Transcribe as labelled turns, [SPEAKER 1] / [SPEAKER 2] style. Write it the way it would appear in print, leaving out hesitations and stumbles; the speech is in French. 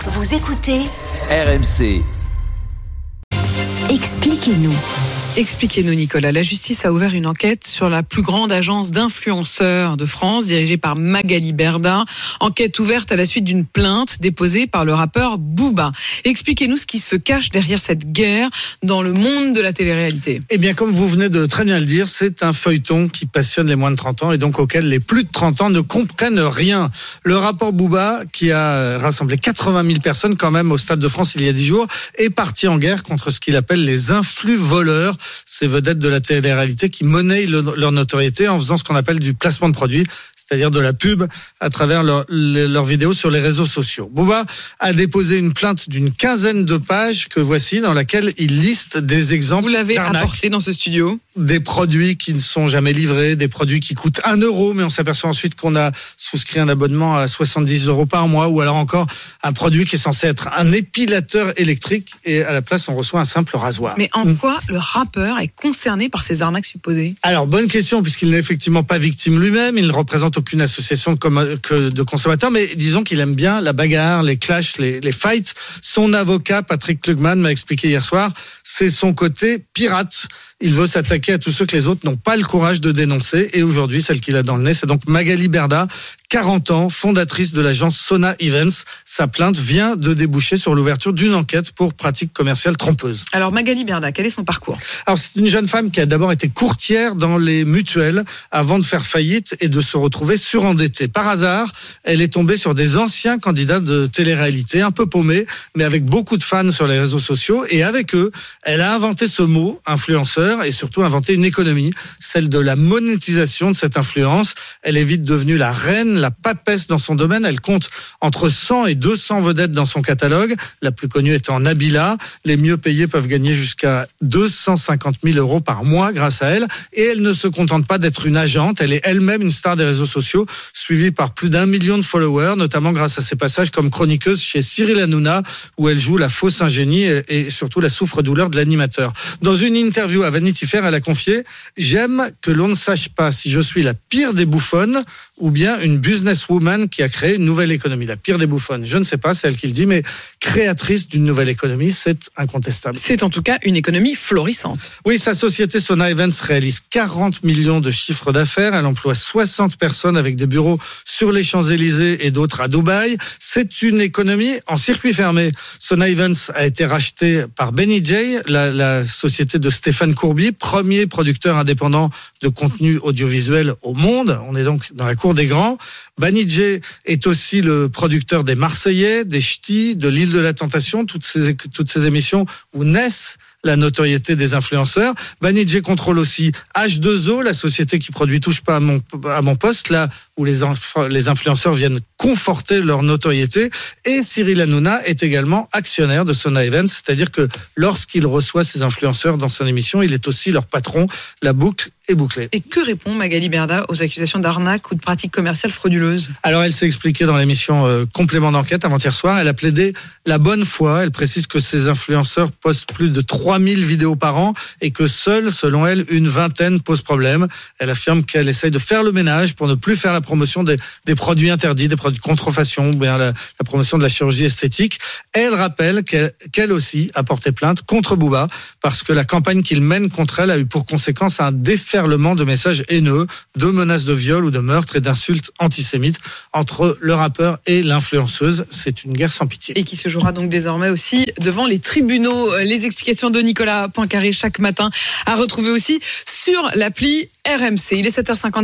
[SPEAKER 1] Vous écoutez
[SPEAKER 2] RMC.
[SPEAKER 1] Expliquez-nous.
[SPEAKER 3] Expliquez-nous, Nicolas. La justice a ouvert une enquête sur la plus grande agence d'influenceurs de France, dirigée par Magali Berda. Enquête ouverte à la suite d'une plainte déposée par le rappeur Booba. Expliquez-nous ce qui se cache derrière cette guerre dans le monde de la télé-réalité.
[SPEAKER 4] Eh bien, comme vous venez de très bien le dire, c'est un feuilleton qui passionne les moins de 30 ans et donc auquel les plus de 30 ans ne comprennent rien. Le rapport Booba, qui a rassemblé 80 000 personnes quand même au Stade de France il y a 10 jours, est parti en guerre contre ce qu'il appelle les influx-voleurs, ces vedettes de la télé-réalité qui monnaient leur notoriété en faisant ce qu'on appelle du placement de produits, c'est-à-dire de la pub à travers leurs vidéos sur les réseaux sociaux. Booba a déposé une plainte d'une 15aine de pages que voici, dans laquelle il liste des exemples.
[SPEAKER 3] Vous l'avez
[SPEAKER 4] d'arnaques,
[SPEAKER 3] apporté dans ce studio.
[SPEAKER 4] des produits qui ne sont jamais livrés, des produits qui coûtent 1 euro, mais on s'aperçoit ensuite qu'on a souscrit un abonnement à 70 € par mois, ou alors encore un produit qui est censé être un épilateur électrique et à la place on reçoit un simple rasoir.
[SPEAKER 3] Mais en quoi le rappeur est concerné par ces arnaques supposées ?
[SPEAKER 4] Alors, bonne question, puisqu'il n'est effectivement pas victime lui-même, il ne représente aucune association de consommateurs, mais disons qu'il aime bien la bagarre, les clashs, les fights. Son avocat, Patrick Klugman, m'a expliqué hier soir, c'est son côté pirate. Il veut s'attaquer à tous ceux que les autres n'ont pas le courage de dénoncer. Et aujourd'hui, celle qu'il a dans le nez, c'est donc Magali Berda, 40 ans, fondatrice de l'agence Sona Events. Sa plainte vient de déboucher sur l'ouverture d'une enquête pour pratiques commerciales trompeuses.
[SPEAKER 3] Alors Magali Berda, quel est son parcours ?
[SPEAKER 4] Alors c'est une jeune femme qui a d'abord été courtière dans les mutuelles avant de faire faillite et de se retrouver surendettée. Par hasard, elle est tombée sur des anciens candidats de télé-réalité, un peu paumés, mais avec beaucoup de fans sur les réseaux sociaux. Et avec eux, elle a inventé ce mot, influenceur, et surtout inventé une économie, celle de la monétisation de cette influence. Elle est vite devenue la reine, la papesse dans son domaine. Elle compte entre 100 et 200 vedettes dans son catalogue. La plus connue étant Nabila. Les mieux payés peuvent gagner jusqu'à 250 000 € par mois grâce à elle. Et elle ne se contente pas d'être une agente. Elle est elle-même une star des réseaux sociaux, suivie par plus d'1 million de followers, notamment grâce à ses passages comme chroniqueuse chez Cyril Hanouna, où elle joue la fausse ingénie et surtout la souffre-douleur de l'animateur. Dans une interview à Vanity Fair, elle a confié « J'aime que l'on ne sache pas si je suis la pire des bouffonnes ou bien une businesswoman qui a créé une nouvelle économie. » La pire des bouffonnes, je ne sais pas, c'est elle qui le dit, mais créatrice d'une nouvelle économie, c'est incontestable.
[SPEAKER 3] C'est en tout cas une économie florissante.
[SPEAKER 4] Oui, sa société Sona Events réalise 40 millions de chiffres d'affaires. Elle emploie 60 personnes avec des bureaux sur les Champs-Élysées et d'autres à Dubaï. C'est une économie en circuit fermé. Sona Events a été racheté par Benny J, la société de Stéphane Courby, premier producteur indépendant de contenu audiovisuel au monde. On est donc dans la cour des grands. Benny J est aussi le producteur des Marseillais, des Ch'tis, de l'île de la Tentation, toutes ces émissions où naissent la notoriété des influenceurs. Benny J contrôle aussi H2O, la société qui produit Touche pas à mon poste, là où les influenceurs viennent conforter leur notoriété. Et Cyril Hanouna est également actionnaire de Sona Events, c'est-à-dire que lorsqu'il reçoit ses influenceurs dans son émission, il est aussi leur patron. La boucle est bouclée.
[SPEAKER 3] Et que répond Magali Berda aux accusations d'arnaque ou de pratiques commerciales frauduleuses ?
[SPEAKER 4] Alors elle s'est expliquée dans l'émission Complément d'enquête avant-hier soir. Elle a plaidé la bonne foi. Elle précise que ses influenceurs postent plus de 3000 vidéos par an et que seule, selon elle, une vingtaine pose problème. Elle affirme qu'elle essaye de faire le ménage pour ne plus faire la promotion des produits interdits, des produits de contrefaçon, ou bien la promotion de la chirurgie esthétique. Elle rappelle qu'elle aussi a porté plainte contre Booba parce que la campagne qu'il mène contre elle a eu pour conséquence un déferlement de messages haineux, de menaces de viol ou de meurtre et d'insultes antisémites entre le rappeur et l'influenceuse. C'est une guerre sans pitié.
[SPEAKER 3] Et qui se jouera donc désormais aussi devant les tribunaux. Les explications de Nicolas Poincaré chaque matin à retrouver aussi sur l'appli RMC. Il est 7h50.